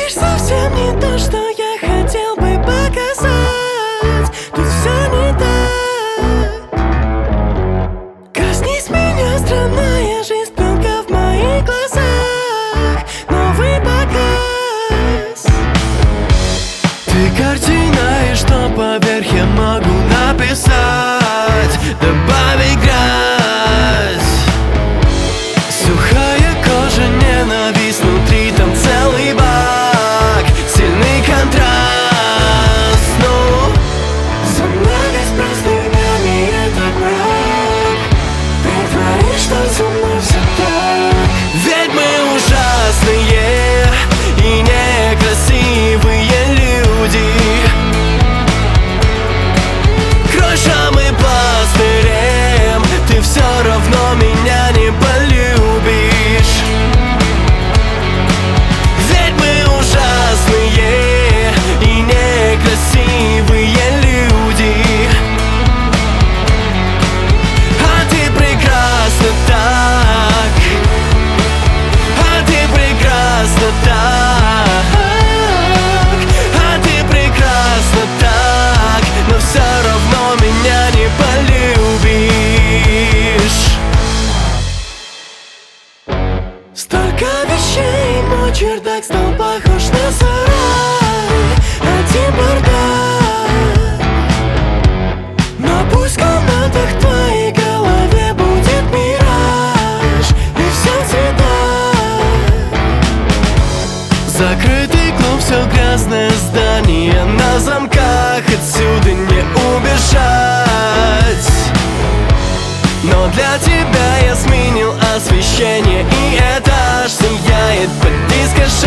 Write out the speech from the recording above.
говоришь совсем не то, что я хотел бы показать. Тут все не так. Коснись меня, странная жизнь, пленка в моих глазах. Новый показ. Ты картина, и что поверх я могу написать. Добавить грязь. Сухая кожа, ненависть, внутри там целый бак. Сильный контраст, ну за мной с простынями этот мрак. Притворись, что со мной все так. Ведь мы ужасные и некрасивые люди. Крошем и пластырем ты все равно меня не полюбишь. Ведь мы ужасные и некрасивые люди. А ты прекрасна так. А ты прекрасна так. А ты прекрасна так. Но все равно меня не полюбишь. Столько вещей, мой чердак стал похож на сарай. Один бардак. Но пусть в комнатах в твоей голове будет мираж. И все цвета. Закрытый клуб, все грязное здание на замках. Отсюда не убежать. Но для тебя я сменил освещение, и этаж сияет под диско